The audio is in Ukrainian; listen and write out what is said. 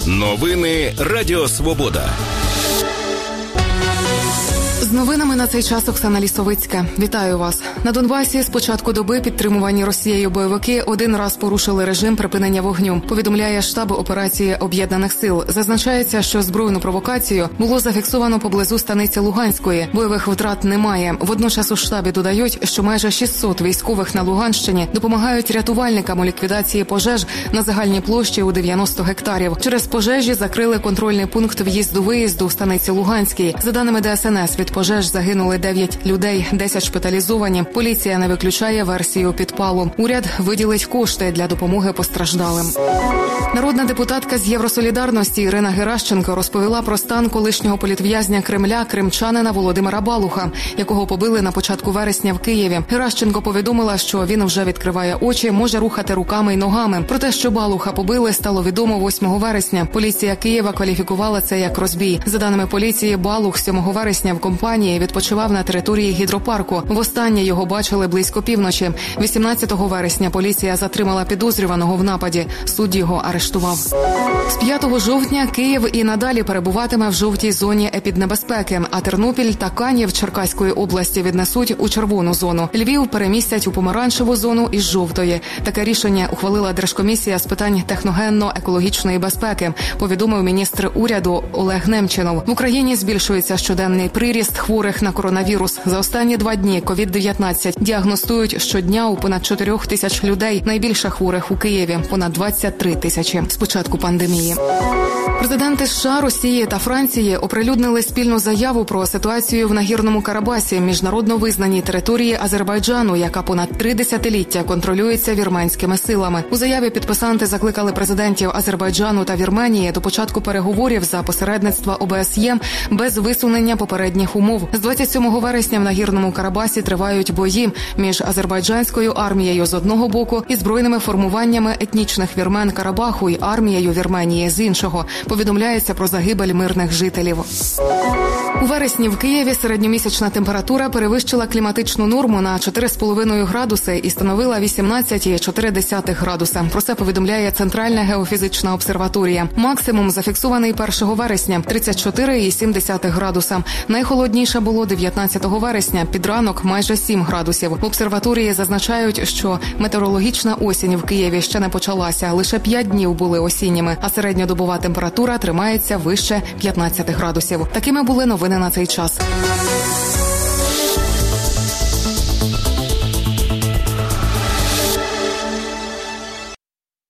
Новини Радіо Свобода. З новинами на цей час Оксана Лісовицька. Вітаю вас. На Донбасі з початку доби підтримувані Росією бойовики один раз порушили режим припинення вогню, повідомляє штаб операції Об'єднаних сил. Зазначається, що збройну провокацію було зафіксовано поблизу станиці Луганської. Бойових втрат немає. Водночас у штабі додають, що майже 600 військових на Луганщині допомагають рятувальникам у ліквідації пожеж на загальній площі у 90 гектарів. Через пожежі закрили контрольний пункт в'їзду-виїзду в станиці Луганській. За даними ДСНС, від пожеж загинули 9 людей, 10 шпиталізовані. Поліція не виключає версію підпалу. Уряд виділить кошти для допомоги постраждалим. Народна депутатка з Євросолідарності Ірина Геращенко розповіла про стан колишнього політв'язня Кремля, кримчанина Володимира Балуха, якого побили на початку вересня в Києві. Геращенко повідомила, що він вже відкриває очі, може рухати руками й ногами. Про те, що Балуха побили, стало відомо 8 вересня. Поліція Києва кваліфікувала це як розбій. За даними поліції, Балух 7 вересня в компанії відпочивав на території гідропарку. Востаннє його бачили близько півночі. 18 вересня поліція затримала підозрюваного в нападі. Суд його арештував. З 5 жовтня Київ і надалі перебуватиме в жовтій зоні епіднебезпеки, а Тернопіль та Канів Черкаської області віднесуть у червону зону. Львів перемістять у помаранчеву зону із жовтої. Таке рішення ухвалила Держкомісія з питань техногенно-екологічної безпеки, повідомив міністр уряду Олег Немчинов. В Україні збільшується щоденний приріст хворих на коронавірус. За останні 2 дні COVID-19 діагностують щодня у понад 4 тисяч людей. Найбільше хворих у Києві – понад 23 тисячі з початку пандемії. Президенти США, Росії та Франції оприлюднили спільну заяву про ситуацію в Нагірному Карабасі, міжнародно визнаній території Азербайджану, яка понад 3 десятиліття контролюється вірменськими силами. У заяві підписанти закликали президентів Азербайджану та Вірменії до початку переговорів за посередництва ОБСЄ без висунення попередніх умов. З 27 вересня в Нагірному Карабасі тривають бої між азербайджанською армією з одного боку і збройними формуваннями етнічних вірмен Карабаху і армією Вірменії з іншого. Повідомляється про загибель мирних жителів. У вересні в Києві середньомісячна температура перевищила кліматичну норму на 4,5 градуси і становила 18,4 градуса. Про це повідомляє Центральна геофізична обсерваторія. Максимум зафіксований 1 вересня – 34,7 градуса. Найхолодніше було 19 вересня, під ранок майже 7 градусів. В обсерваторії зазначають, що метеорологічна осінь в Києві ще не почалася. Лише 5 днів були осінніми, а середньодобова температура тримається вище 15 градусів. Такими були новини на цей час.